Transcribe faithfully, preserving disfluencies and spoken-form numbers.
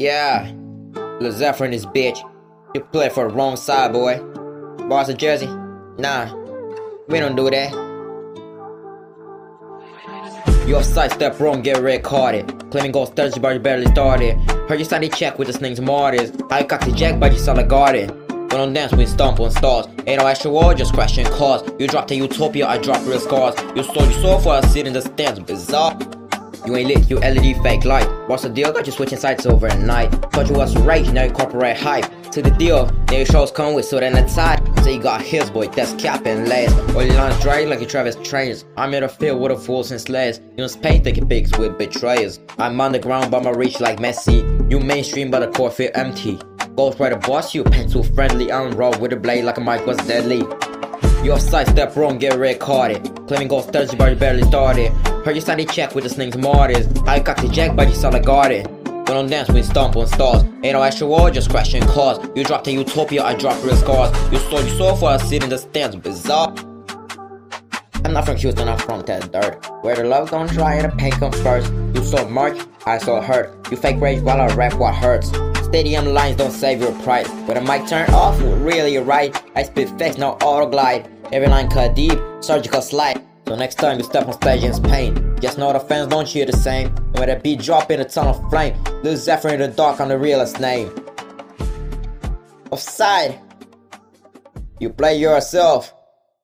Yeah, Lil Zephyr in this bitch. You play for the wrong side, boy. Boston Jersey? Nah, we don't do that. You offside, step wrong, get red carded. Claiming goals thirty, but you barely started. Heard you signed a check with the snakes martyrs. I cocked the jack, but you saw the garden. We don't dance, we stomp on stars. Ain't no extra war, just crashing cars. You dropped a utopia, I dropped real scars. You stole your soul for a seat in the stands, bizarre. You ain't lit, you L E D fake light. What's the deal? Got you switching sides overnight. Thought you was rage, now you corporate hype. To the deal, now your shows come with suit and a tie. So you got his boy, that's capping last. All your lines dry like you Travis Trainers. I'm in a field with a fools and slaves. You in Spain taking pics with betrayers. I'm underground but my reach like Messi. You mainstream but the core feel empty. Ghost Rider boss, you pencil friendly. I'm raw with a blade like a mic was deadly. You offside, step wrong, get red carded. Claiming goals thirty, but you barely started. Heard you signed a check with the snakes martyrs. I cocked the jack, but you saw the garden. We don't dance, we stomp on stars. Ain't no extra war, just crashing cars. You dropped a utopia, I dropped real scars. You stole your soul for a seat in the stands, bizarre. I'm not from Houston, I'm from that dirt. Where the love don't dry and the pain comes first. You saw March, I saw hurt. You fake rage while I rap what hurts. Stadium lines don't save your pride. When the mic turn off, you really right. I spit facts, no auto glide. Every line cut deep, surgical slide. So next time you step on stage in pain, just know the fans don't cheer the same. And when that beat drop in a ton of flame, Lil Zephyr in the dark, I'm the realest name. Offside, you play yourself.